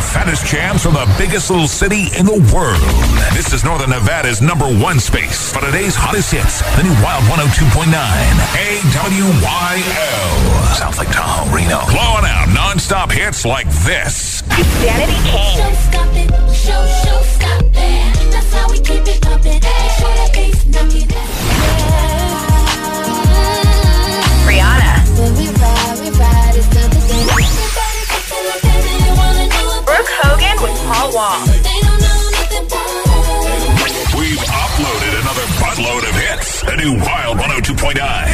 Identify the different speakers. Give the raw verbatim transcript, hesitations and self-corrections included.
Speaker 1: fattest jams from the biggest little city in the world. This is Northern Nevada's number one space for today's hottest hits. The new Wild one oh two point nine. A W Y L. Sounds like Tahoe, Reno. Blowing out non-stop hits like this.
Speaker 2: Danity Kane.
Speaker 3: Show stop it. Show, show stop it. That's how we keep it pumping. Show that bass, knock it out.
Speaker 2: Rihanna.
Speaker 3: When we ride, we ride, it's not the game.
Speaker 2: Brooke Hogan with Paul Wall.
Speaker 1: We've uploaded another buttload of hits. The new Wild one oh two point nine.